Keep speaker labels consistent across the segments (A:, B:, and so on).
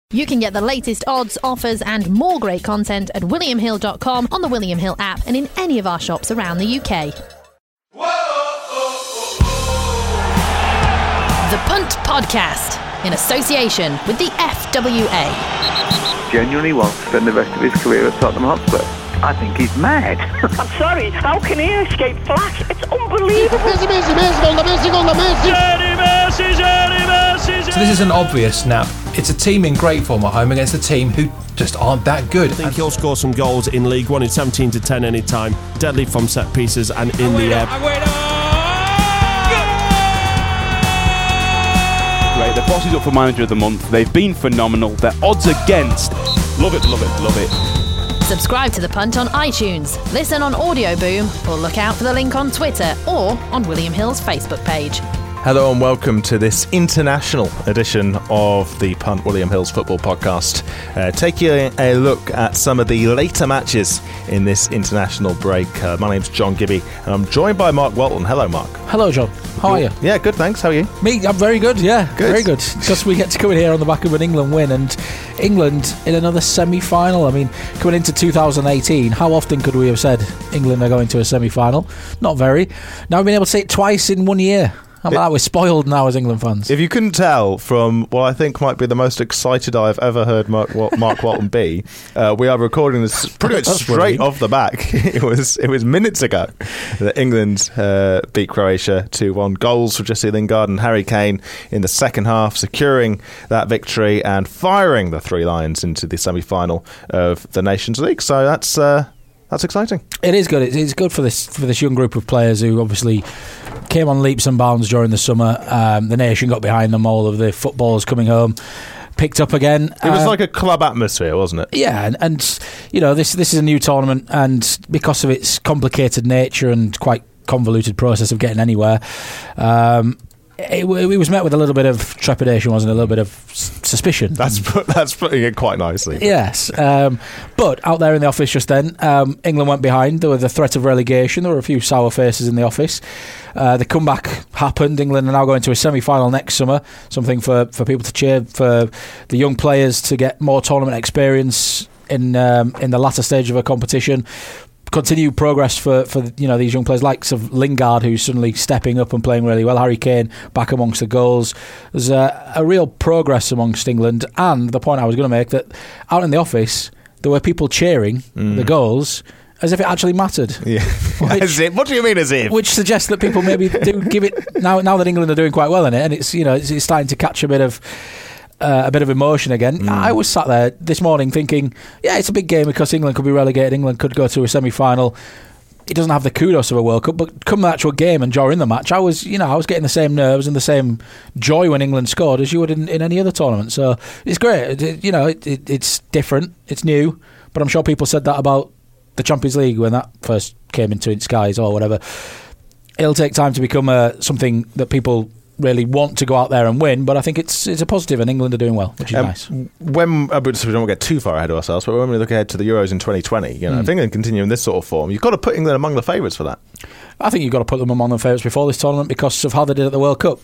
A: You can get the latest odds, offers and more great content at williamhill.com, on the William Hill app and in any of our shops around the UK. The Punt Podcast, in association with the FWA.
B: Genuinely wants to spend the rest of his career at Tottenham Hotspur. I think he's mad.
C: I'm sorry, how can he escape flash? It's unbelievable.
D: So this is an obvious snap. It's a team in great form at home against a team who just aren't that good.
E: I think he'll score some goals in League One in 17-10 anytime. Deadly from set pieces and in the air.
F: Great, the boss is up for Manager of the Month. They've been phenomenal. Their odds against. Love it, love it, love it.
A: Subscribe to The Punt on iTunes, listen on Audio Boom, or look out for the link on Twitter or on William Hill's Facebook page.
G: Hello and welcome to this international edition of the Punt William Hill's Football Podcast. Taking a look at some of the later matches in this international break. My name's John Gibby and I'm joined by Mark Walton. Hello, Mark.
H: Hello, John. How are you?
G: Yeah, good, thanks. How are you?
H: Me, I'm very good, yeah.
G: Good.
H: Very good. Just we get to come in here on the back of an England win, and England in another semi-final. I mean, coming into 2018, how often could we have said England are going to a semi-final? Not very. Now we've been able to say it twice in 1 year. How about that? We're spoiled now as England fans.
G: If you couldn't tell from what I think might be the most excited I've ever heard Mark Walton be, we are recording this pretty much straight off the back. It was minutes ago that England beat Croatia 2-1. Goals for Jesse Lingard and Harry Kane in the second half, securing that victory and firing the Three Lions into the semi-final of the Nations League. So that's exciting.
H: It is good. It's good for this young group of players who obviously came on leaps and bounds during the summer. The nation got behind them. All of the footballers coming home picked up again.
G: It was like a club atmosphere, wasn't it?
H: Yeah, and you know this is a new tournament, and because of its complicated nature and quite convoluted process of getting anywhere, it was met with a little bit of trepidation, wasn't it? A little bit of suspicion.
G: That's putting it quite nicely.
H: Yes. But out there in the office just then, England went behind. There was the threat of relegation. There were a few sour faces in the office. The comeback happened. England are now going to a semi-final next summer. Something for people to cheer, for the young players to get more tournament experience in the latter stage of a competition. Continued progress for these young players, likes of Lingard, who's suddenly stepping up and playing really well. Harry Kane back amongst the goals. There's a real progress amongst England, and the point I was going to make, that out in the office there were people cheering the goals as if it actually mattered. Yeah.
G: What do you mean as if?
H: Which suggests that people maybe do give it now that England are doing quite well in it, and it's starting to catch a bit of emotion again. I was sat there this morning thinking, yeah, it's a big game because England could be relegated. England could go to a semi-final. It doesn't have the kudos of a World Cup, but come the actual game and during the match, I was getting the same nerves and the same joy when England scored as you would in any other tournament. So it's great. It's different. It's new. But I'm sure people said that about the Champions League when that first came into its skies or whatever. It'll take time to become something that people really want to go out there and win, but I think it's a positive, and England are doing well, which is nice.
G: So we don't get too far ahead of ourselves, but when we look ahead to the Euros in 2020, if England continue in this sort of form, you've got to put England among the favourites for that.
H: I think you've got to put them among the favourites before this tournament because of how they did at the World Cup.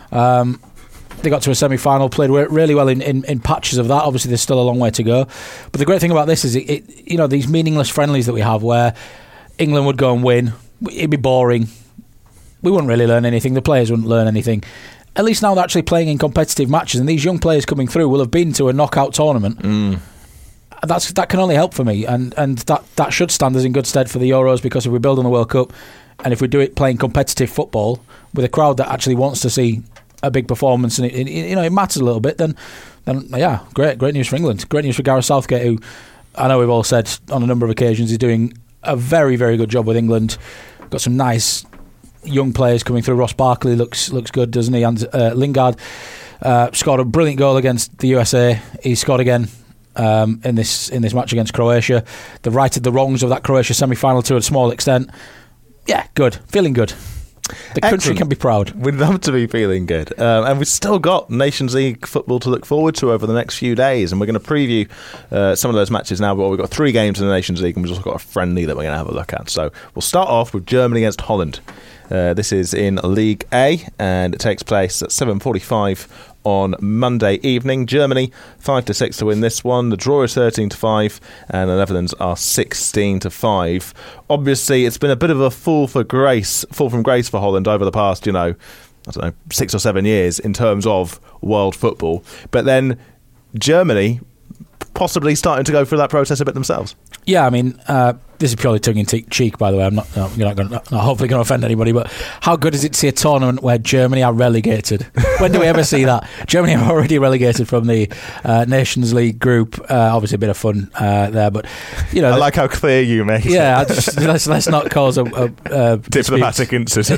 H: They got to a semi-final, played really well in patches of that. Obviously, there's still a long way to go. But the great thing about this is, these meaningless friendlies that we have where England would go and win, it'd be boring. We wouldn't really learn anything. The players wouldn't learn anything. At least now they're actually playing in competitive matches, and these young players coming through will have been to a knockout tournament. That can only help for me, and that should stand us in good stead for the Euros, because if we build on the World Cup, and if we do it playing competitive football with a crowd that actually wants to see a big performance, and it matters a little bit, then yeah, great news for England. Great news for Gareth Southgate, who I know we've all said on a number of occasions is doing a very, very good job with England. Got some nice young players coming through. Ross Barkley looks good, doesn't he? And Lingard scored a brilliant goal against the USA. He scored again in this match against Croatia. They've righted the wrongs of that Croatia semi-final to a small extent. Yeah, good. Feeling good. The country can be proud.
G: We'd love to be feeling good. And we've still got Nations League football to look forward to over the next few days. And we're going to preview some of those matches now. But we've got 3 games in the Nations League, and we've also got a friendly that we're going to have a look at. So we'll start off with Germany against Holland. This is in League A, and it takes place at 7:45 on Monday evening. Germany 5-6 to win this one. The draw is 13-5, and the Netherlands are 16-5. Obviously, it's been a bit of a fall from grace for Holland over the past, 6 or 7 years in terms of world football. But then Germany possibly starting to go through that process a bit themselves.
H: Yeah, I mean, this is purely tongue-in-cheek, by the way. I'm not hopefully going to offend anybody, but how good is it to see a tournament where Germany are relegated? When do we ever see that? Germany are already relegated from the Nations League group. Obviously, a bit of fun there, but
G: I like how clear you make.
H: Yeah, let's not cause a
G: diplomatic incident.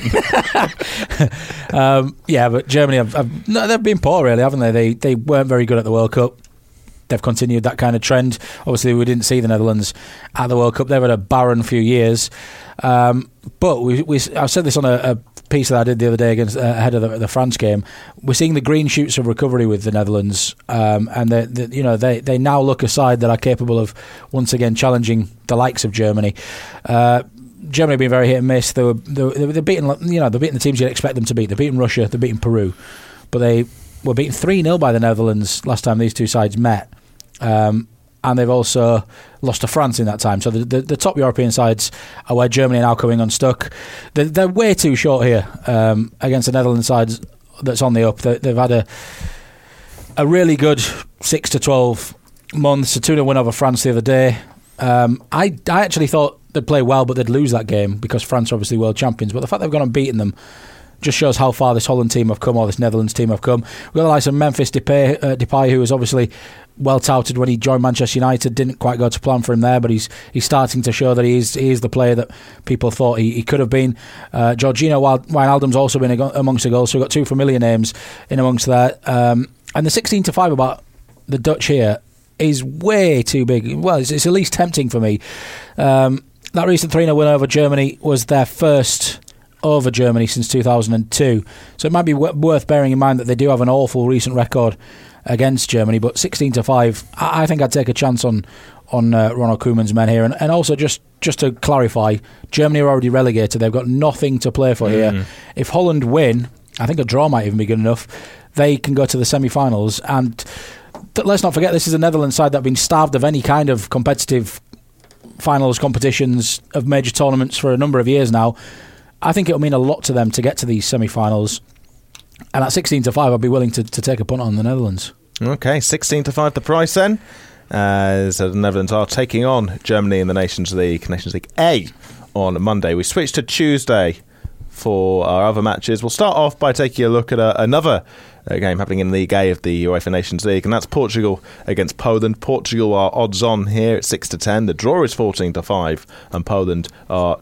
H: Yeah, but Germany they've been poor, really, haven't they? They weren't very good at the World Cup. They've continued that kind of trend. Obviously, we didn't see the Netherlands at the World Cup. They've had a barren few years. But I've said this on a piece that I did the other day ahead of the France game. We're seeing the green shoots of recovery with the Netherlands, and they now look a side that are capable of once again challenging the likes of Germany. Germany have been very hit and miss. They're beating the teams you'd expect them to beat. They're beating Russia. They're beating Peru, but they were beaten 3-0 by the Netherlands last time these two sides met. And they've also lost to France in that time. So the top European sides are where Germany are now coming unstuck. They're way too short here against the Netherlands sides that's on the up. They've had a really good 6 to 12 months. A 2-0 win over France the other day. I actually thought they'd play well, but they'd lose that game because France are obviously world champions. But the fact they've gone and beaten them just shows how far this Holland team have come, or this Netherlands team have come. We've got the likes of Memphis Depay, who was obviously well touted when he joined Manchester United. Didn't quite go to plan for him there, but he's starting to show that he is the player that people thought he could have been. Jorginho Wijnaldum's also been amongst the goals, so we've got two familiar names in amongst there. And the 16-5 about the Dutch here is way too big. Well, it's at least tempting for me. That recent 3-0 win over Germany was their first over Germany since 2002, so it might be worth bearing in mind that they do have an awful recent record against Germany. But 16-5, I think I'd take a chance on Ronald Koeman's men here, and also just to clarify, Germany are already relegated. They've got nothing to play for here. If Holland win, I think a draw might even be good enough. They can go to the semi-finals, and let's not forget this is a Netherlands side that have been starved of any kind of competitive finals competitions of major tournaments for a number of years now. I think it'll mean a lot to them to get to these semi-finals. And at 16-5, I'd be willing to take a punt on the Netherlands.
G: Okay, 16-5 the price then, as the Netherlands are taking on Germany in the Nations League A on Monday. We switch to Tuesday for our other matches. We'll start off by taking a look at another game happening in League A of the UEFA Nations League, and that's Portugal against Poland. Portugal are odds on here at 6-10. The draw is 14-5, and Poland are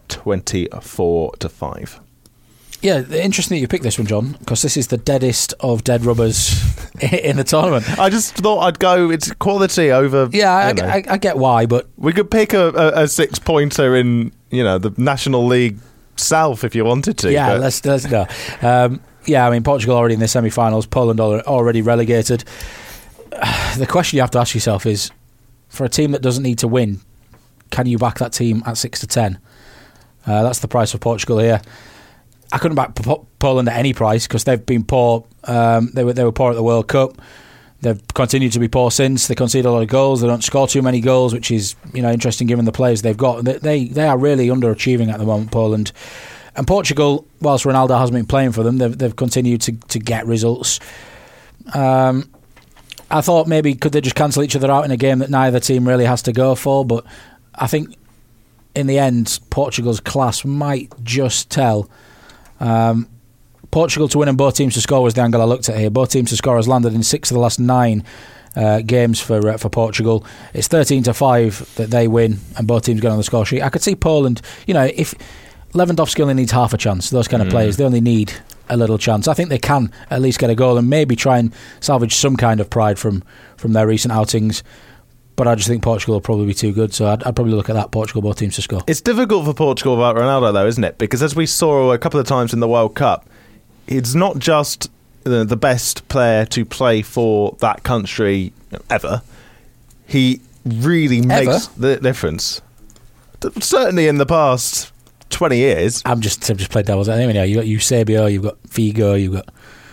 G: 24-5.
H: Yeah, interesting that you picked this one, John, because this is the deadest of dead rubbers in the tournament.
G: I just thought I'd go, it's quality over...
H: Yeah, I get why, but...
G: We could pick a 6-pointer in, the National League South if you wanted to.
H: Yeah, let's go. Yeah, I mean, Portugal already in the semi-finals, Poland already relegated. The question you have to ask yourself is, for a team that doesn't need to win, can you back that team at 6-10? That's the price for Portugal here. I couldn't back Poland at any price because they've been poor. They were poor at the World Cup. They've continued to be poor since. They concede a lot of goals. They don't score too many goals, which is interesting given the players they've got. They are really underachieving at the moment, Poland. And Portugal, whilst Ronaldo hasn't been playing for them, they've continued to get results. I thought maybe could they just cancel each other out in a game that neither team really has to go for, but I think in the end Portugal's class might just tell. Portugal to win and both teams to score was the angle I looked at here. Both teams to score has landed in 6 of the last 9 games for Portugal. It's 13-5 that they win and both teams go on the score sheet. I could see Poland, if Lewandowski only needs half a chance, those kind of players, they only need a little chance. I think they can at least get a goal and maybe try and salvage some kind of pride from their recent outings. But I just think Portugal will probably be too good, so I'd probably look at that, Portugal, both teams to score.
G: It's difficult for Portugal without Ronaldo, though, isn't it? Because as we saw a couple of times in the World Cup, it's not just the best player to play for that country ever. He really makes the difference. Certainly in the past 20 years.
H: I've just played devil's advocate. You got Eusebio, you've got Figo, you've got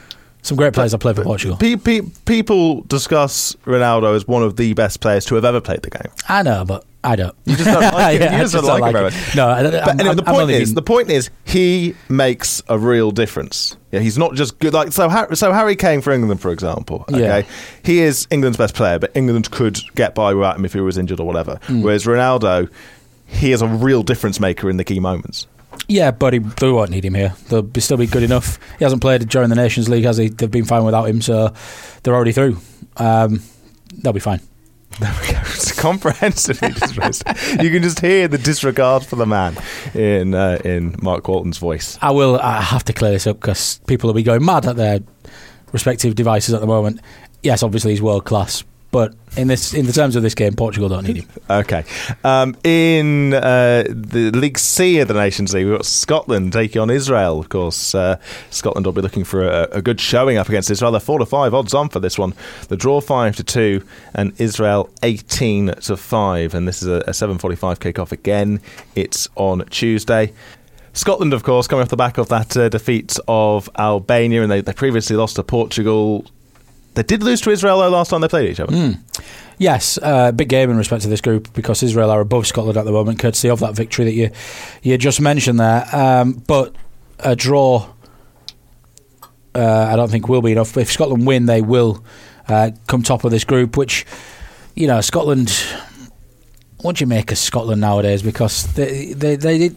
H: Some great players that played for Portugal.
G: People discuss Ronaldo as one of the best players to have ever played the game.
H: I know, but I don't.
G: You just don't like him. You just don't like him very much.
H: No,
G: the point is, he makes a real difference. Yeah, he's not just good. Like so Harry Kane for England, for example. Okay, he is England's best player, but England could get by without him if he was injured or whatever. Whereas Ronaldo, he is a real difference maker in the key moments.
H: Yeah, but they won't need him here. They'll still be good enough. He hasn't played during the Nations League, has he? They've been fine without him, so they're already through. They'll be fine.
G: There we go. It's comprehensively dismissed. You can just hear the disregard for the man in Mark Walton's voice.
H: I have to clear this up because people will be going mad at their respective devices at the moment. Yes, obviously he's world class, but in the terms of this game, Portugal don't need him.
G: Okay. In the League C of the Nations League, we've got Scotland taking on Israel. Of course, Scotland will be looking for a good showing up against Israel. They're 4-5 odds on for this one. The draw 5-2 and Israel 18-5. And this is a 7:45 kick-off again. It's on Tuesday. Scotland, of course, coming off the back of that defeat of Albania, and they previously lost to Portugal. They did lose to Israel, though, last time they played each other.
H: Yes, big game in respect to this group because Israel are above Scotland at the moment, courtesy of that victory that you just mentioned there. But a draw, I don't think will be enough. If Scotland win, they will come top of this group, which, Scotland... What do you make of Scotland nowadays? Because they're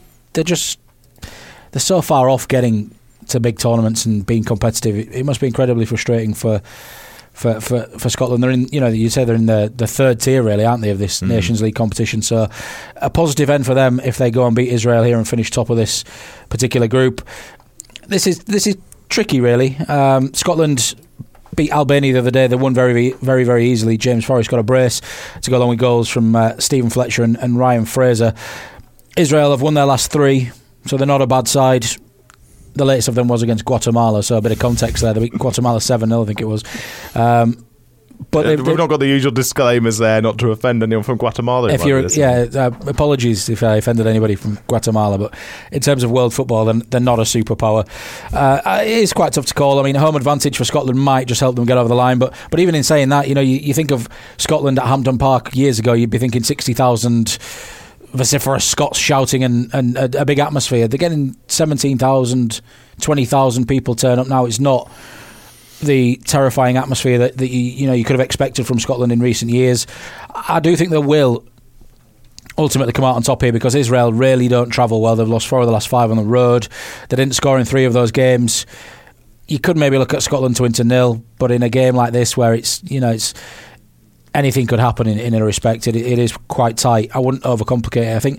H: so far off getting to big tournaments and being competitive. It must be incredibly frustrating for Scotland. They're in, you say they're in the third tier, really, aren't they, of this Nations League competition? So a positive end for them if they go and beat Israel here and finish top of this particular group. This is tricky, really. Scotland beat Albania the other day. They won very, very, very easily. James Forrest got a brace to go along with goals from Stephen Fletcher and Ryan Fraser. Israel have won their last 3, so they're not a bad side. The latest of them was against Guatemala, so a bit of context there. They beat Guatemala 7-0, I think it was. But
G: we've not got the usual disclaimers there, not to offend anyone from Guatemala.
H: Apologies if I offended anybody from Guatemala, but in terms of world football, they're not a superpower. It is quite tough to call. I mean, home advantage for Scotland might just help them get over the line, but even in saying that, you think of Scotland at Hampden Park years ago, you'd be thinking 60,000 vociferous Scots shouting and a big atmosphere. They're getting 17,000, 20,000 people turn up now. It's not the terrifying atmosphere that you could have expected from Scotland in recent years. I do think they will ultimately come out on top here because Israel really don't travel well. They've lost 4 of the last 5 on the road. They didn't score in 3 of those games. You could maybe look at Scotland to win 0, but in a game like this where it's anything could happen in a respect. It is quite tight. I wouldn't overcomplicate it.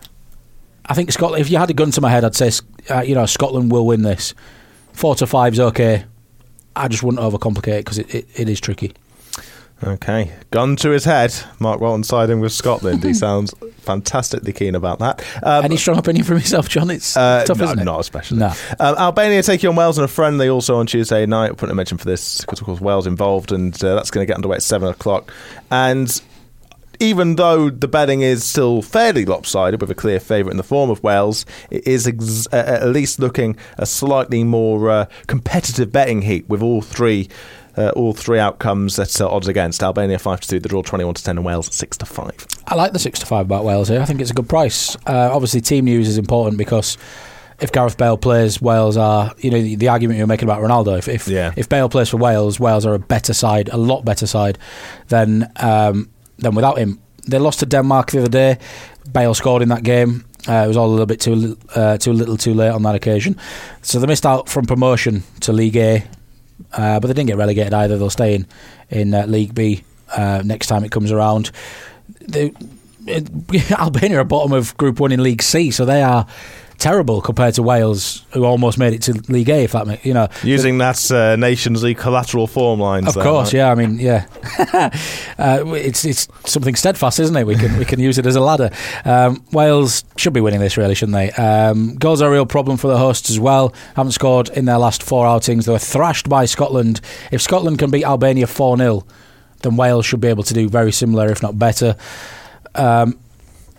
H: I think Scotland. If you had a gun to my head, I'd say Scotland will win this. 4-5's okay. I just wouldn't overcomplicate it because it is tricky.
G: Okay, gun to his head. Mark Walton siding with Scotland. He sounds fantastically keen about that.
H: Any strong opinion from yourself, John? It's tough, isn't it?
G: Not especially.
H: No.
G: Albania taking on Wales in a friendly also on Tuesday night. I'll put a mention for this because, of course, Wales involved, and that's going to get underway at 7 o'clock. And even though the betting is still fairly lopsided with a clear favourite in the form of Wales, it is at least looking a slightly more competitive betting heat with all three outcomes at odds against. Albania 5-2, the draw 21-10, and Wales 6-5.
H: I like the 6-5 about Wales here. I think it's a good price. Obviously, team news is important because if Gareth Bale plays, Wales are, the argument you're making about Ronaldo. If Bale plays for Wales, Wales are a better side, a lot better side than without him. They lost to Denmark the other day. Bale scored in that game. It was all a little bit too little too late on that occasion. So they missed out from promotion to League A. But they didn't get relegated either. They'll stay in League B next time it comes around. Albania are bottom of Group 1 in League C, so they are terrible compared to Wales, who almost made it to League A. If that makes
G: using that Nations League collateral form lines.
H: Of course, right? Yeah. I mean, yeah, it's something steadfast, isn't it? We can use it as a ladder. Wales should be winning this, really, shouldn't they? Goals are a real problem for the hosts as well. Haven't scored in their last 4 outings. They were thrashed by Scotland. If Scotland can beat Albania 4-0, then Wales should be able to do very similar, if not better.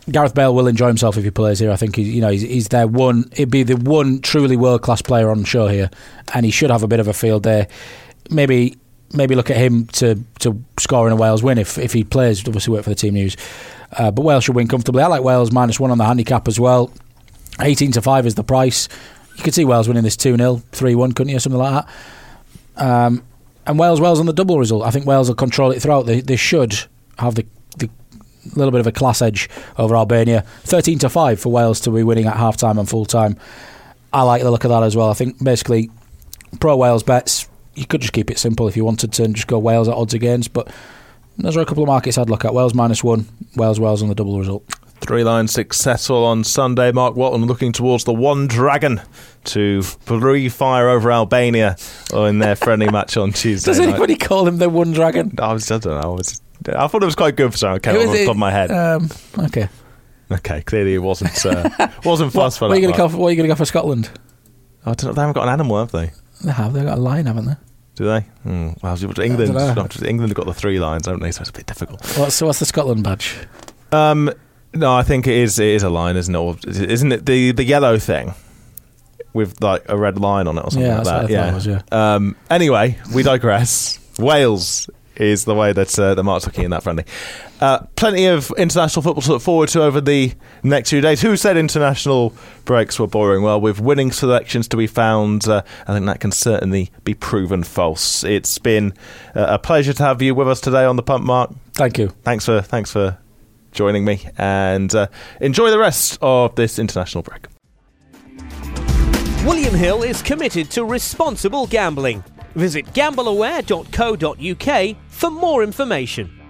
H: Gareth Bale will enjoy himself if he plays here. I think he's their one. He'd be the one truly world-class player on show here, and he should have a bit of a field day. Maybe look at him to score in a Wales win if he plays. Obviously, wait for the team news. But Wales should win comfortably. I like Wales -1 on the handicap as well. 18-5 is the price. You could see Wales winning this 2-0, 3-1, couldn't you? Something like that. And Wales on the double result. I think Wales will control it throughout. They should have the little bit of a class edge over Albania. 13-5 for Wales to be winning at half-time and full-time. I like the look of that as well. I think basically pro-Wales bets, you could just keep it simple if you wanted to and just go Wales at odds against, but those are a couple of markets I'd look at. Wales -1, Wales on the double result.
G: 3-line successful on Sunday. Mark Watton looking towards the One Dragon to breathe fire over Albania in their friendly match on Tuesday.
H: Does anybody call him the One Dragon?
G: I don't know. I thought it was quite good for something. Came off the top of my head. Okay, clearly it wasn't fuss for that.
H: What are you going to go for Scotland?
G: I don't know. They haven't got an animal, have they?
H: They have. They've got a lion, haven't they?
G: Do they? Well, England have got the 3 lines, haven't they? So it's a bit difficult.
H: What's the Scotland badge?
G: No, I think it is a line, isn't it? Or isn't it the yellow thing with like a red line on it or something like that?
H: Yeah, that's what I thought it was,
G: Anyway, we digress. Wales is the way that the Mark's looking in that friendly. Plenty of international football to look forward to over the next few days. Who said international breaks were boring? Well, with winning selections to be found, I think that can certainly be proven false. It's been a pleasure to have you with us today on the Punt, Mark.
H: Thank you.
G: Thanks for joining me, and enjoy the rest of this international break.
I: William Hill is committed to responsible gambling. Visit gambleaware.co.uk for more information.